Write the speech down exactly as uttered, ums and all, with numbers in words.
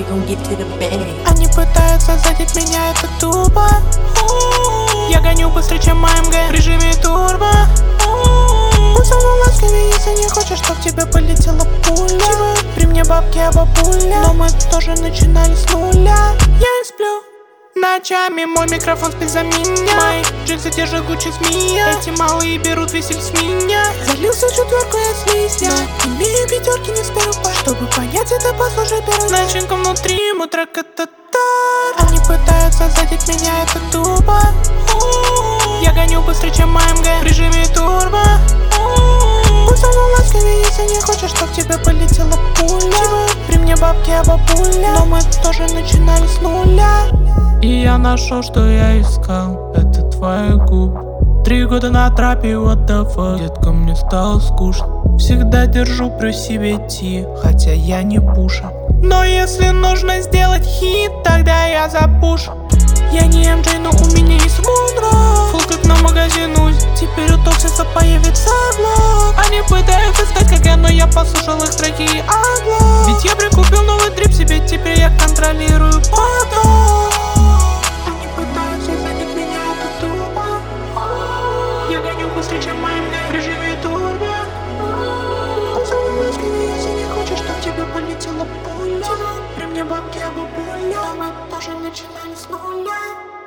we gon' get to the bag. Они пытаются задеть меня, это тупо. Я гоню быстрее, чем АМГ в режиме турбо. Будь со мной ласковее, если не хочешь, чтоб тебе полетела пуля. При мне бабки, а бабуля, но мы тоже начинали с нуля. Я не сплю ночами, мой микрофон спит за меня. Мои джинсы держат Гуччи змея. Эти малые берут весель с меня. Залился четверку, я слизня, но имею пятерки не с первых пар. Чтобы понять это, послушай первый. Начинка внутри, мой трек это тар. Они пытаются задеть меня, это тупо. Я гоню быстрее, чем АМГ в режиме турбо. Будь со мной ласковее, если не хочешь, чтоб тебе полетела пуля. При мне бабки, а бабуля, но мы тоже начинали с нуля. И я нашел, что я искал, это твои губы. Три года на трапе, what the fuck, детка, мне стало скучно. Всегда держу при себе ти, хотя я не пушу. Но если нужно сделать хит, тогда я запушу. Я не эм джей, но у меня есть мудро. Фул как на магазину, теперь у Токсиса появится влог. Они пытаются стать как я, но я послушал их треки и оглох. Ведь я прикупил новый дрип себе, теперь я контролирую поток. Они пытаются задеть меня, это тупо. Я гоню быстрее, чем АМГ в режиме турбо. Пацаны, ласковее, если не хочешь, чтоб тебе полетела пуля. При мне бабки, а бабуля, мы тоже начинали с нуля.